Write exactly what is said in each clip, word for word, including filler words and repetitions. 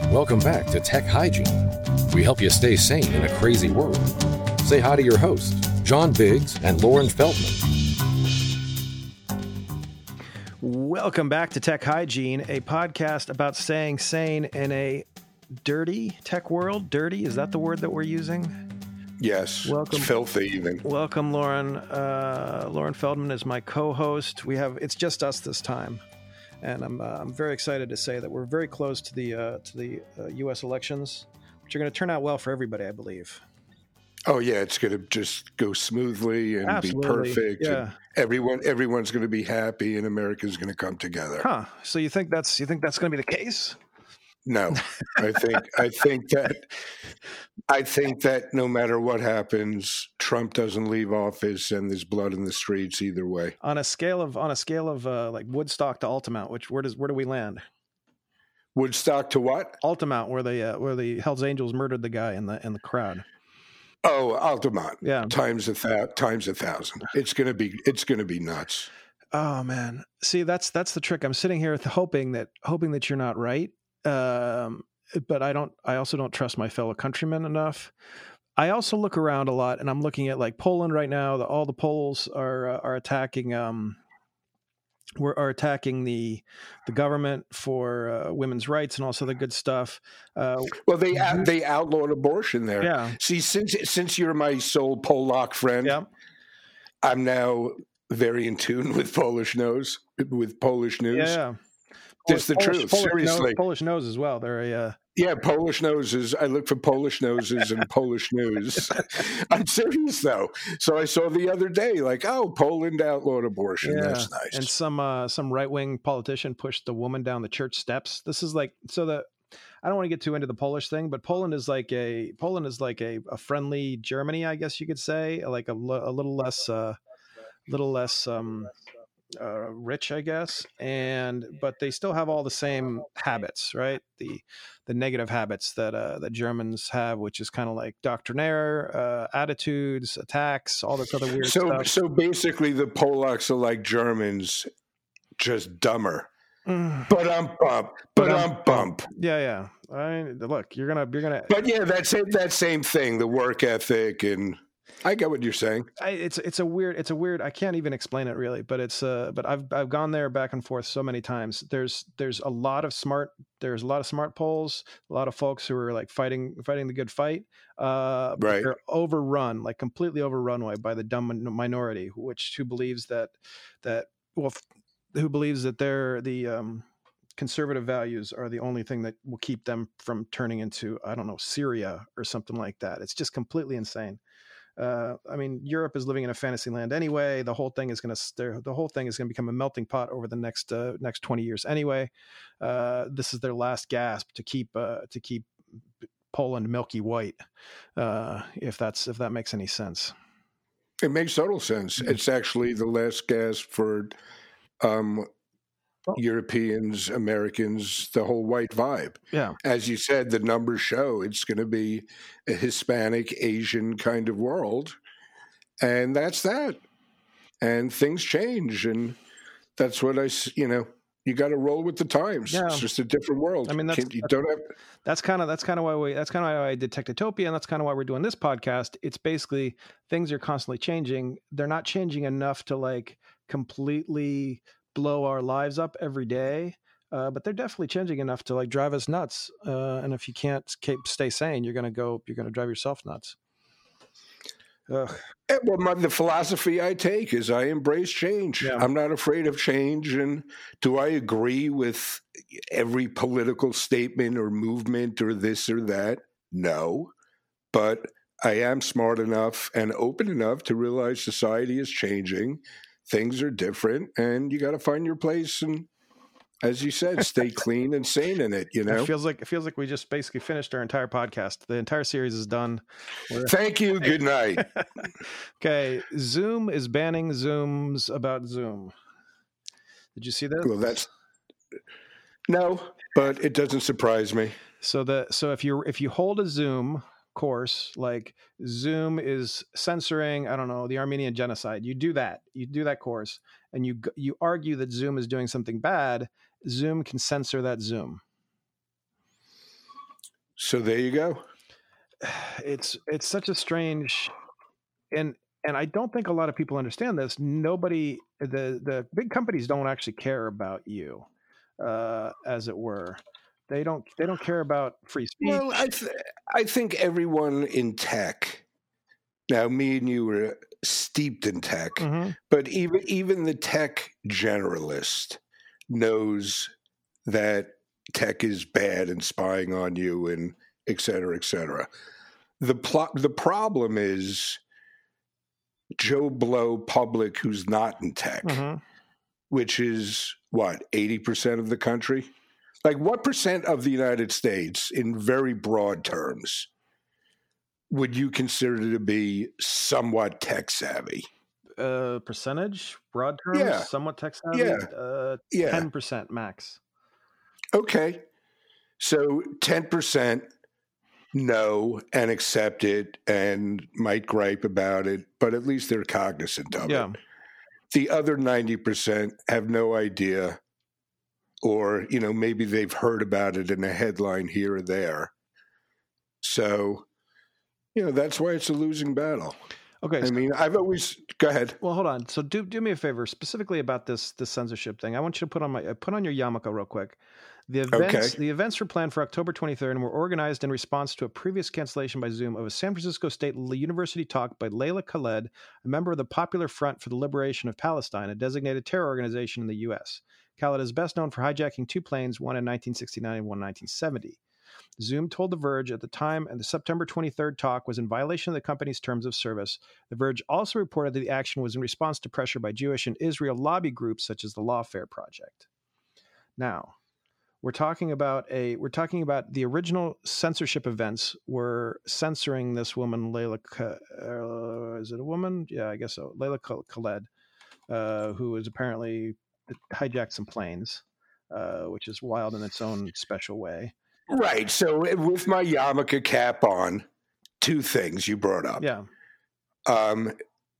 Welcome back to Tech Hygiene. We help you stay sane in a crazy world. Say hi to your hosts, John Biggs and Lauren Feldman. Welcome back to Tech Hygiene, a podcast about staying sane in a dirty tech world. Dirty, is that the word that we're using? Yes, welcome, it's filthy even. Welcome, Lauren. Uh, Lauren Feldman is my co-host. We have it's just us this time, and I'm uh, I'm very excited to say that we're very close to the uh, to the uh, U S elections, which are going to turn out well for everybody, I believe. Oh yeah, it's going to just go smoothly and Absolutely. be perfect. Yeah. And everyone everyone's going to be happy, and America's going to come together. Huh? So you think that's you think that's going to be the case? No, I think I think that I think that no matter what happens, Trump doesn't leave office, and there's blood in the streets either way. On a scale of on a scale of uh, like Woodstock to Altamont, which where does where do we land? Woodstock to what? Altamont, where the uh, where the Hells Angels murdered the guy in the in the crowd. Oh, Altamont. Yeah, times a th- times a thousand. It's gonna be it's gonna be nuts. Oh man, see that's that's the trick. I'm sitting here hoping that hoping that you're not right. Um, but I don't, I also don't trust my fellow countrymen enough. I also look around a lot, and I'm looking at like Poland right now. The, all the Poles are, uh, are attacking, um, we're, are attacking the, the government for uh, women's rights and also the good stuff. Uh, well, they, they outlawed abortion there. Yeah. See, since, since you're my sole Polak friend, yeah. I'm now very in tune with Polish news, with Polish news. Yeah. That's the Polish, truth. Polish Seriously, nose, Polish nose as well. They're a uh... yeah, Polish noses. I look for Polish noses and Polish news. I'm serious though. So I saw the other day, like, oh, Poland outlawed abortion. Yeah. That's nice. And some uh, some right wing politician pushed the woman down the church steps. This is like so that I don't want to get too into the Polish thing, but Poland is like a Poland is like a, a friendly Germany, I guess you could say, like a, a little less, uh, little less. Um, Uh, rich, I guess, and but they still have all the same habits, right? The the negative habits that uh, that Germans have, which is kind of like doctrinaire uh, attitudes, attacks, all this other weird so, stuff. So basically, the Polacks are like Germans, just dumber. Mm. But I'm bump. But I'm bump. Yeah, yeah. I mean, look, you're gonna, you're gonna. But yeah, that's it. That same thing, the work ethic and. I get what you're saying. I, it's it's a weird it's a weird I can't even explain it really, but it's uh but I've I've gone there back and forth so many times. There's there's a lot of smart there's a lot of smart Poles, a lot of folks who are like fighting fighting the good fight. Uh, but right. They're overrun, like completely overrun by the dumb minority, which who believes that that well who believes that they're the um, conservative values are the only thing that will keep them from turning into I don't know Syria or something like that. It's just completely insane. Uh, I mean, Europe is living in a fantasy land anyway. The whole thing is going to the whole thing is going to become a melting pot over the next uh, next twenty years anyway. Uh, this is their last gasp to keep uh, to keep Poland milky white, uh, if that's if that makes any sense. It makes total sense. It's actually the last gasp for um, oh. Europeans, Americans, the whole white vibe. Yeah. As you said, the numbers show it's going to be a Hispanic, Asian kind of world. And that's that. And things change. And that's what I, you know, you got to roll with the times. Yeah. It's just a different world. I mean, that's, you don't have. That's kind of, that's kind of why we, that's kind of why I did Technotopia. And that's kind of why we're doing this podcast. It's basically things are constantly changing. They're not changing enough to like completely blow our lives up every day, uh, but they're definitely changing enough to like drive us nuts. Uh, and if you can't keep, stay sane, you're going to go, you're going to drive yourself nuts. Ugh. Well, my, the philosophy I take is I embrace change. Yeah. I'm not afraid of change. And do I agree with every political statement or movement or this or that? No, but I am smart enough and open enough to realize society is changing. Things are different, and you got to find your place. And as you said, stay clean and sane in it. You know, it feels like it feels like we just basically finished our entire podcast. The entire series is done. We're... Thank you. Good night. Okay, Zoom is banning Zooms about Zoom. Did you see this? Well, that's no, but it doesn't surprise me. So the so if you if you hold a Zoom course like Zoom is censoring, I don't know, the Armenian genocide, you do that you do that course and you you argue that Zoom is doing something bad, Zoom can censor that Zoom. So there you go. It's it's such a strange, and and I don't think a lot of people understand this. Nobody, the the big companies don't actually care about you, uh, as it were. They don't they don't care about free speech. Well, I th- I think everyone in tech. Now, me and you were steeped in tech, mm-hmm. but even even the tech generalist knows that tech is bad and spying on you and et cetera, et cetera. The pl- the problem is Joe Blow public who's not in tech, mm-hmm. which is, what, eighty percent of the country? Like, what percent of the United States, in very broad terms, would you consider to be somewhat tech savvy? Uh, percentage, broad terms, yeah. somewhat tech savvy. Yeah, uh, yeah. ten percent max. Okay, so ten percent know and accept it and might gripe about it, but at least they're cognizant of yeah. it. The other ninety percent have no idea, or you know maybe they've heard about it in a headline here or there. So. You know, that's why it's a losing battle. Okay. I so, mean, I've always go ahead. Well, hold on. So do do me a favor, specifically about this this censorship thing. I want you to put on my put on your yarmulke real quick. The events okay. the events were planned for October twenty-third and were organized in response to a previous cancellation by Zoom of a San Francisco State University talk by Layla Khaled, a member of the Popular Front for the Liberation of Palestine, a designated terror organization in the U S. Khaled is best known for hijacking two planes, one in nineteen sixty-nine and one in nineteen seventy. Zoom told The Verge at the time, and the September twenty-third talk was in violation of the company's terms of service. The Verge also reported that the action was in response to pressure by Jewish and Israel lobby groups such as the Lawfare Project. Now, we're talking about a we're talking about the original censorship events were censoring this woman, Layla. Uh, is it a woman? Yeah, I guess so. Layla Khaled, uh, who is apparently hijacked some planes, uh, which is wild in its own special way. Right. So with my yarmulke cap on, two things you brought up. Yeah. Um,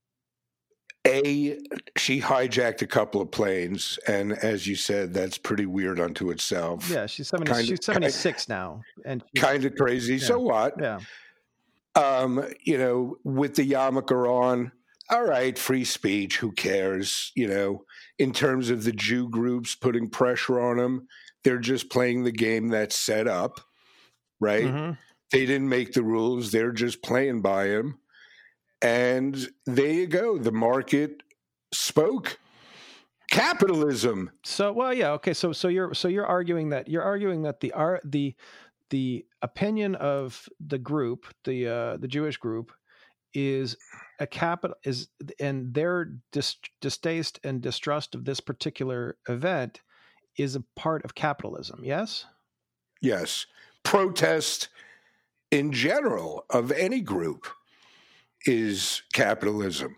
A, she hijacked a couple of planes, and as you said, that's pretty weird unto itself. Yeah, she's seventy. Kind she's of, seventy-six kind, now, and kind of crazy. Yeah, so what? Yeah. Um, you know, with the yarmulke on, all right, free speech. Who cares? You know, in terms of the Jew groups putting pressure on them. They're just playing the game that's set up, right? Mm-hmm. They didn't make the rules. They're just playing by them. And there you go. The market spoke. Capitalism. So, well, yeah, okay. So, so you're so you're arguing that you're arguing that the art the the opinion of the group, the uh, the Jewish group, is a capital is and their dis- distaste and distrust of this particular event is a part of capitalism, yes? Yes. Protest in general of any group is capitalism.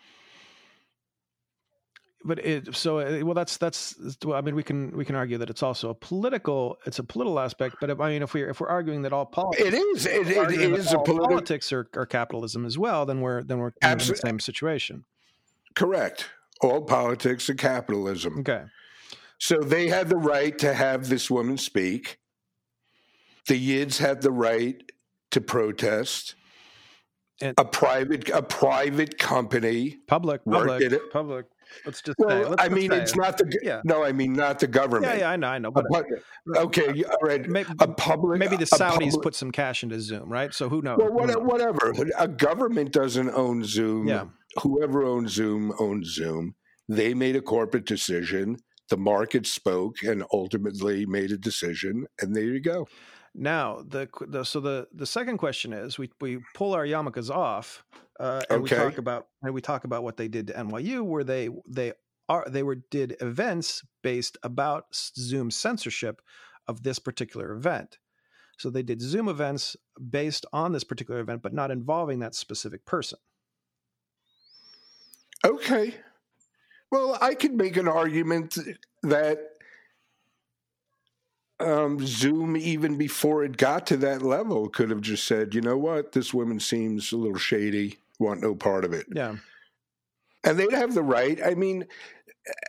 But it, so, well, that's, that's, I mean, we can, we can argue that it's also a political, it's a political aspect, but if, I mean, if we're, if we're arguing that all politics, it is, it, it is a political politics are, are capitalism as well, then we're, then we're in the same situation. Correct. All politics are capitalism. Okay. So they had the right to have this woman speak. The Yids had the right to protest. And a private, a private company, public, public, it. public. Let's just well, say. Let's I mean, it's it. not the yeah. no. I mean, not the government. Yeah, yeah, I know, I know. But a, okay, all right. Maybe, a public, maybe the Saudis public, put some cash into Zoom, right? So who knows? Well, what, whatever. A government doesn't own Zoom. Yeah. Whoever owns Zoom owns Zoom. They made a corporate decision. The market spoke and ultimately made a decision, and there you go. Now, the, the so the, the second question is: we we pull our yarmulkes off, uh, and okay. we talk about and we talk about what they did to N Y U, where they they are they were did events based about Zoom censorship of this particular event. So they did Zoom events based on this particular event, but not involving that specific person. Okay. Well, I could make an argument that um, Zoom, even before it got to that level, could have just said, you know what, this woman seems a little shady, want no part of it. Yeah. And they'd have the right. I mean,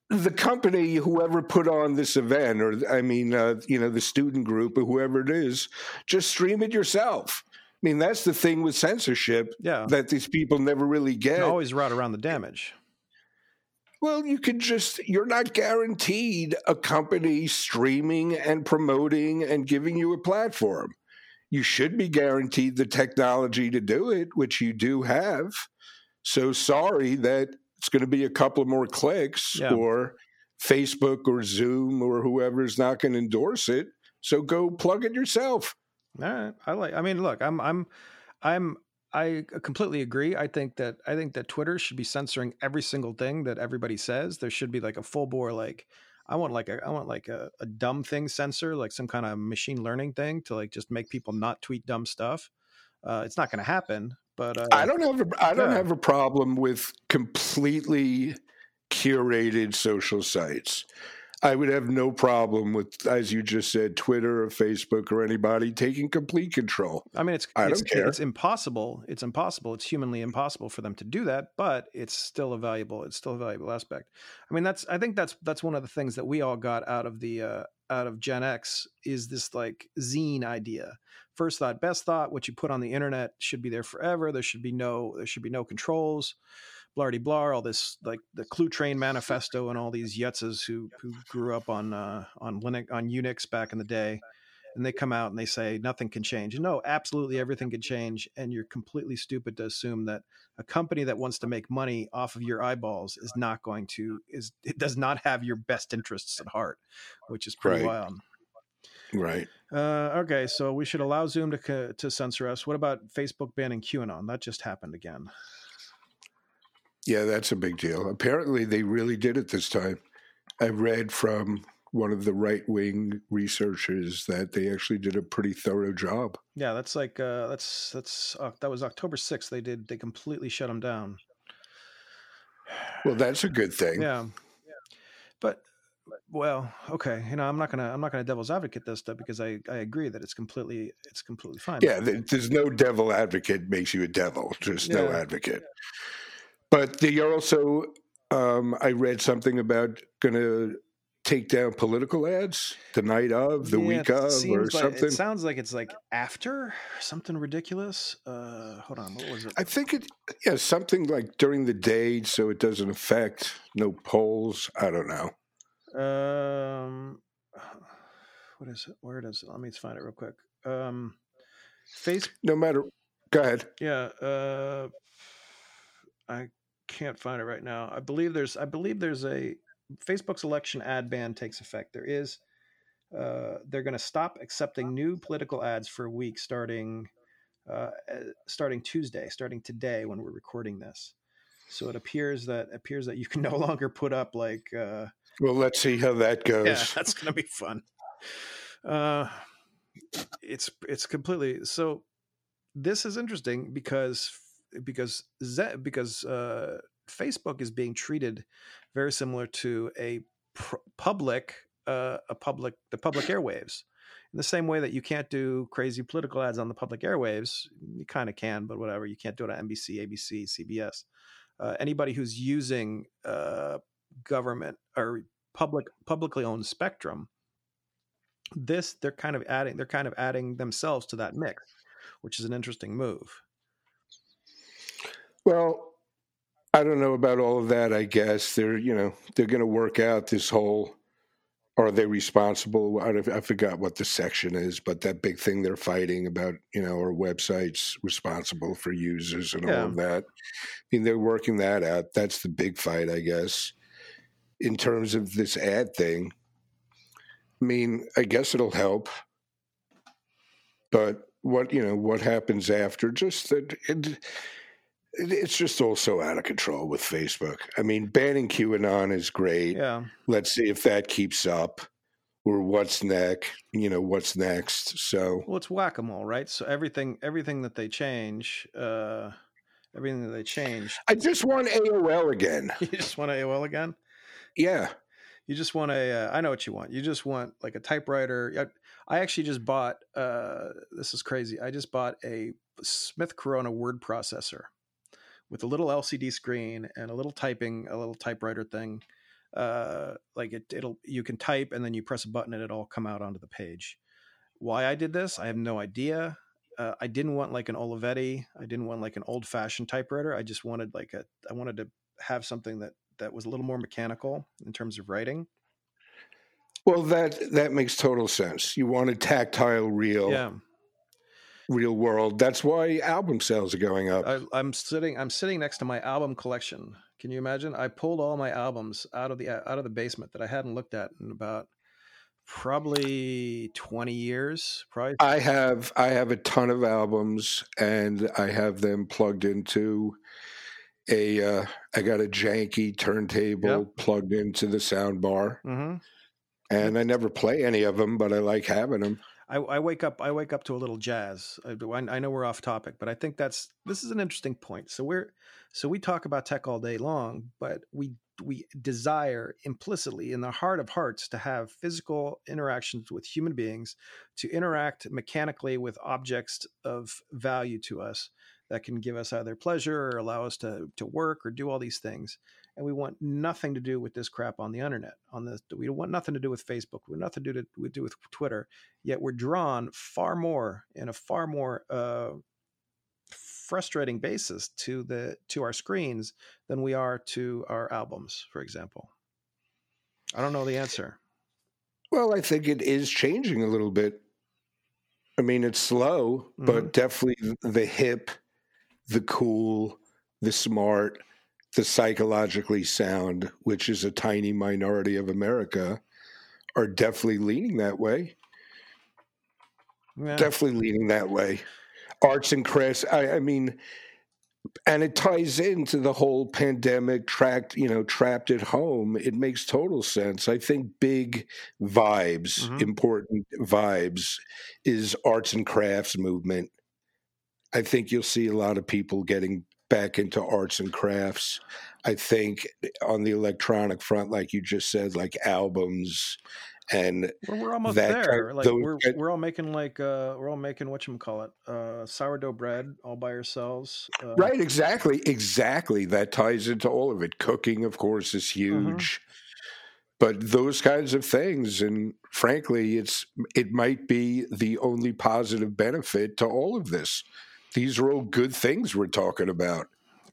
the company, whoever put on this event, or I mean, uh, you know, the student group or whoever it is, just stream it yourself. I mean, that's the thing with censorship yeah. that these people never really get. You always route around the damage. Well, you could just, you're not guaranteed a company streaming and promoting and giving you a platform. You should be guaranteed the technology to do it, which you do have. So sorry that it's going to be a couple more clicks, yeah. or Facebook or Zoom or whoever's not going to endorse it. So go plug it yourself. All right. I like, I mean, look, I'm, I'm, I'm, I completely agree. I think that, I think that Twitter should be censoring every single thing that everybody says. There should be like a full bore, like, I want like a, I want like a, a dumb thing censor, like some kind of machine learning thing to like just make people not tweet dumb stuff. Uh, it's not going to happen. But uh, I don't have a, I don't yeah. have a problem with completely curated social sites. I would have no problem with, as you just said, Twitter or Facebook or anybody taking complete control. I mean, it's I it's, don't care. It's impossible. It's impossible. It's humanly impossible for them to do that. But it's still a valuable. It's still a valuable aspect. I mean, that's I think that's that's one of the things that we all got out of the uh, out of Gen X is this like zine idea. First thought, best thought. What you put on the internet should be there forever. There should be no. There should be no controls. Blardy blar. All this like the Clue Train Manifesto and all these yutzes who who grew up on uh, on Linux on Unix back in the day, and they come out and they say nothing can change. No, absolutely everything can change. And you're completely stupid to assume that a company that wants to make money off of your eyeballs is not going to is it does not have your best interests at heart, which is pretty right. wild. Right. Uh, okay, so we should allow Zoom to to censor us. What about Facebook banning QAnon? That just happened again. Yeah, that's a big deal. Apparently, they really did it this time. I read from one of the right-wing researchers that they actually did a pretty thorough job. Yeah, that's like uh, that's that's uh, that was October sixth. They did they completely shut them down. Well, that's a good thing. Yeah, but. Well, okay. You know, I'm not gonna I'm not gonna devil's advocate this stuff because I, I agree that it's completely it's completely fine. Yeah, there's no devil advocate makes you a devil. There's yeah. no advocate. But they also, um, I read something about going to take down political ads the night of, the yeah, week of, or like, something. It sounds like it's like after something ridiculous. Uh, hold on, what was it? I think it, yeah, something like during the day, so it doesn't affect no polls. I don't know. Um, what is it? Where does it? Let me find it real quick. Um, Facebook. No matter. Go ahead. Yeah. Uh, I can't find it right now. I believe there's. I believe there's a Facebook's election ad ban takes effect. There is. Uh, they're going to stop accepting new political ads for a week starting, uh, starting Tuesday, starting today when we're recording this. So it appears that appears that you can no longer put up like. Uh, Well, let's see how that goes. Yeah, that's going to be fun. Uh, it's it's completely so. This is interesting because because Z, because uh, Facebook is being treated very similar to a pr- public uh, a public the public airwaves. In the same way that you can't do crazy political ads on the public airwaves, you kind of can, but whatever. You can't do it on N B C, A B C, C B S. Uh, anybody who's using uh, government or public publicly owned spectrum, this they're kind of adding they're kind of adding themselves to that mix, which is an interesting move. Well, I don't know about all of that. I guess they're you know they're going to work out this whole. Are they responsible? I, I forgot what the section is, but that big thing they're fighting about, you know, are websites responsible for users and yeah. all of that. I mean, they're working that out. That's the big fight, I guess. In terms of this ad thing, I mean, I guess it'll help. But what, you know, what happens after? Just that it, it's just all so out of control with Facebook. I mean, banning QAnon is great. Yeah. Let's see if that keeps up, or what's next. You know, what's next. So, well, it's whack-a-mole, right? So everything, everything that they change, uh, everything that they change. I just want A O L again. You just want A O L again? Yeah. You just want a. Uh, I know what you want. You just want like a typewriter. I, I actually just bought. Uh, this is crazy. I just bought a Smith Corona word processor with a little L C D screen and a little typing, a little typewriter thing. uh, like it, it'll you can type and then you press a button and it'll all come out onto the page. Why I did this, I have no idea. Uh, I didn't want like an Olivetti. I didn't want like an old fashioned typewriter. I just wanted like a, I wanted to have something that, that was a little more mechanical in terms of writing. Well, that, that makes total sense. You want a tactile, real, yeah. real world. That's why album sales are going up. I, I'm sitting, I'm sitting next to my album collection. Can you imagine? I pulled all my albums out of the, out of the basement that I hadn't looked at in about probably twenty years. Probably. I have I have a ton of albums, and I have them plugged into a. Uh, I got a janky turntable yep. plugged into the sound bar, mm-hmm. and I never play any of them, but I like having them. I, I wake up. I wake up to a little jazz. I, I know we're off topic, but I think that's this is an interesting point. So we're so we talk about tech all day long, but we. we desire implicitly in the heart of hearts to have physical interactions with human beings, to interact mechanically with objects of value to us that can give us either pleasure or allow us to, to work or do all these things. And we want nothing to do with this crap on the internet. On this, we want nothing to do with Facebook. We want nothing to do, to, do with Twitter. Yet we're drawn far more in a far more uh, frustrating basis to the to our screens than we are to our albums, for example. I don't know the answer. Well, I think it is changing a little bit. I mean, it's slow, mm-hmm. but definitely the hip, the cool, the smart, the psychologically sound, which is a tiny minority of America, are definitely leaning that way. Yeah. Definitely leaning that way. Arts and crafts, I, I mean, and it ties into the whole pandemic, trapped, you know, trapped at home. It makes total sense. I think big vibes, mm-hmm. important vibes, is arts and crafts movement. I think you'll see a lot of people getting back into arts and crafts. I think on the electronic front, like you just said, like albums. And well, we're almost there. Like those, we're we're all making like uh, we're all making whatchamacallit, uh, sourdough bread all by ourselves. Uh, right, exactly, exactly. That ties into all of it. Cooking, of course, is huge, mm-hmm. but those kinds of things, and frankly, it's it might be the only positive benefit to all of this. These are all good things we're talking about.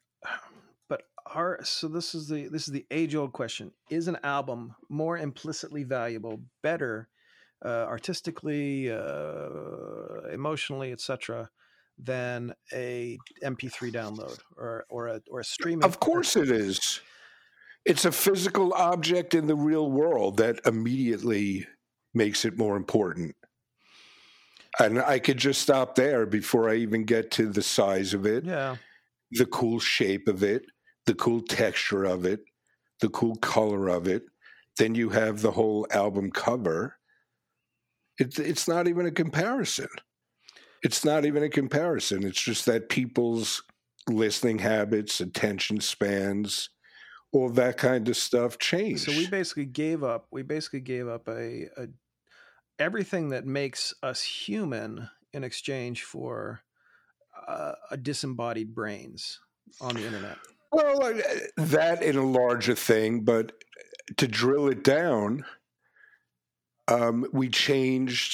Are, so this is the this is the age-old question: is an album more implicitly valuable, better, uh, artistically, uh, emotionally, et cetera, than a M P three download or or a or a streaming? Of course, it is. It's a physical object in the real world that immediately makes it more important. And I could just stop there before I even get to the size of it, yeah, the cool shape of it, the cool texture of it, the cool color of it. Then you have the whole album cover. It, it's not even a comparison. It's not even a comparison. It's just that people's listening habits, attention spans, all that kind of stuff changed. So we basically gave up. We basically gave up a, a everything that makes us human in exchange for uh, a disembodied brains on the internet. Well, that in a larger thing, but to drill it down, um, we changed.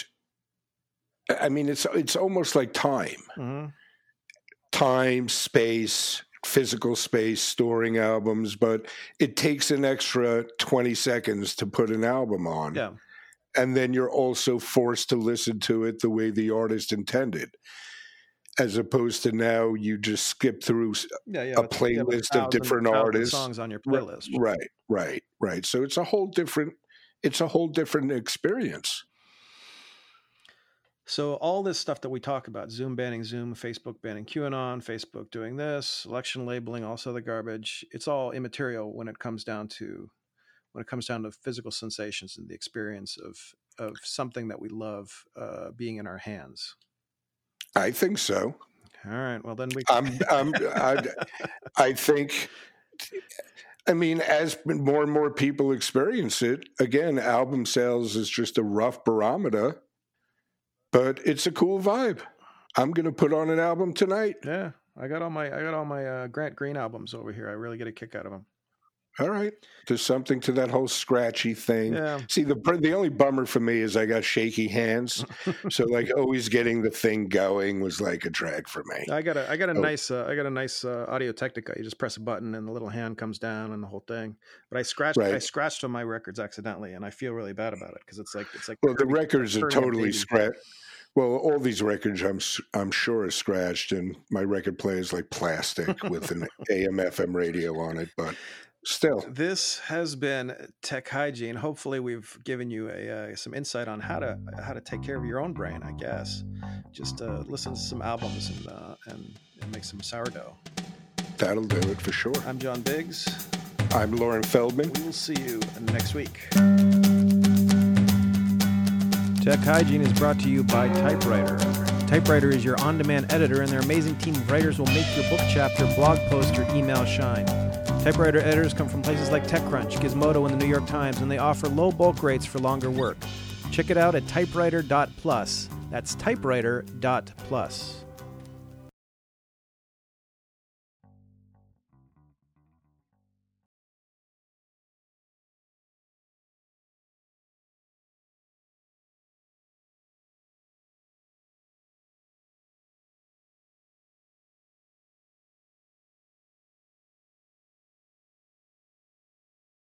I mean, it's it's almost like time, mm-hmm. time, space, physical space, storing albums, but it takes an extra twenty seconds to put an album on. Yeah. And then you're also forced to listen to it the way the artist intended. As opposed to now, you just skip through yeah, yeah, a playlist of different artists, songs on your playlist. Right, right, right. So it's a whole different, it's a whole different experience. So all this stuff that we talk about, Zoom banning Zoom, Facebook banning QAnon, Facebook doing this, election labeling, also the garbage, it's all immaterial when it comes down to when it comes down to physical sensations and the experience of of something that we love uh, being in our hands. I think so. All right. Well, then we. I'm, I'm, I, I think. I mean, as more and more people experience it, again, album sales is just a rough barometer, but it's a cool vibe. I'm going to put on an album tonight. Yeah, I got all my I got all my uh, Grant Green albums over here. I really get a kick out of them. All right. There's something to that whole scratchy thing. Yeah. See, the the only bummer for me is I got shaky hands. So like always getting the thing going was like a drag for me. I got a I got a oh. nice uh, I got a nice uh, Audio Technica. You just press a button and the little hand comes down and the whole thing. But I scratched right. I scratched on my records accidentally, and I feel really bad about it because it's like it's like well the records are totally scratched. Well, all these records I'm I'm sure are scratched, and my record player is like plastic with an A M F M radio on it, but. Still, this has been Tech Hygiene. Hopefully, we've given you a uh, some insight on how to how to take care of your own brain. I guess just uh, listen to some albums and, uh, and and make some sourdough. That'll do it for sure. I'm John Biggs. I'm Loren Feldman. We will see you next week. Tech Hygiene is brought to you by Typewriter. Typewriter is your on-demand editor, and their amazing team of writers will make your book chapter, blog post, or email shine. Typewriter editors come from places like TechCrunch, Gizmodo, and the New York Times, and they offer low bulk rates for longer work. Check it out at typewriter dot plus. That's typewriter dot plus.